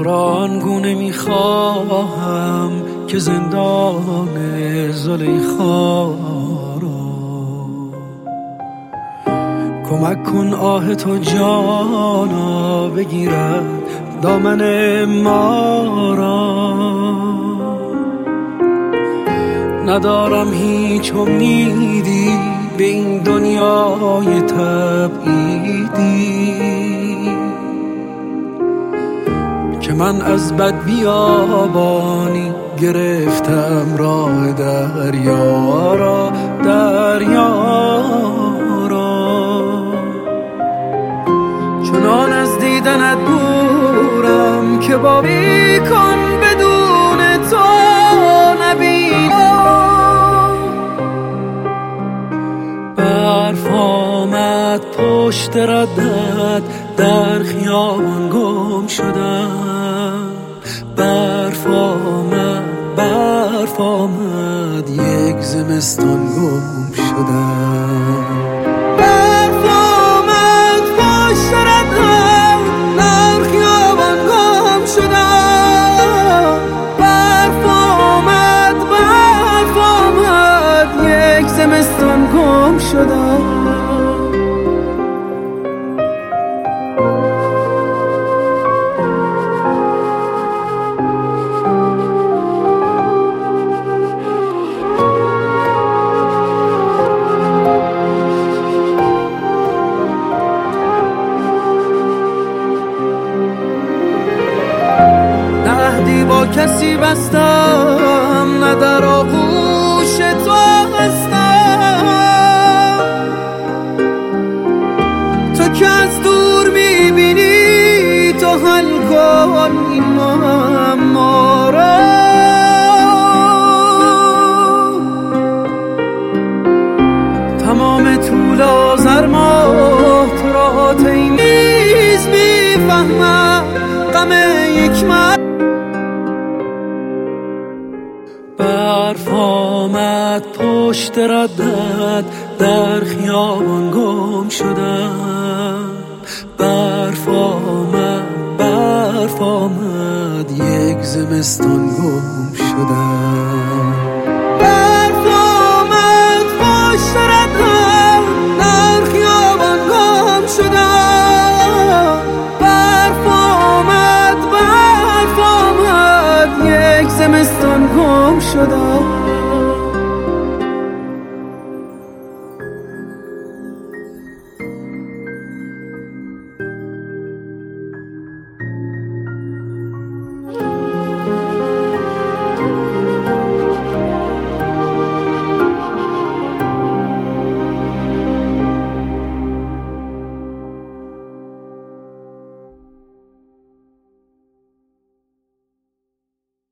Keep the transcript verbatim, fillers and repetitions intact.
را آنگونه میخواهم که زندان زلیخا را کمک کن آه تو جانا بگیرد دامن ما را. ندارم هیچ امیدی به این دنیای تبعیدی که من از بد بیابانی گرفتم راه دریا را دریا را. چنان از دیدنت دورم که بابی کن بدون تو نبینم. برف آمد پشت ردت در خیابان گم شدم. برف آمد برف آمد یک زمستان گم شدم. برف آمد پشت ردت در خیابان گم شدم. برف آمد برف آمد یک زمستان گم شدم. با کسی بستم نه در آغوش تو هستم. تو که از دور میبینی تو حل کن این معما را. تمام طول آذرماه تو را نیز میفهمم غم یک مرد. برف آمد پشت ردت در خیابان گم شدم. برف آمد برف آمد یک زمستان گم شدم. برف آمد پشت ردت در خیابان گم شدم. برف آمد برف آمد یک زمستان گم شدم.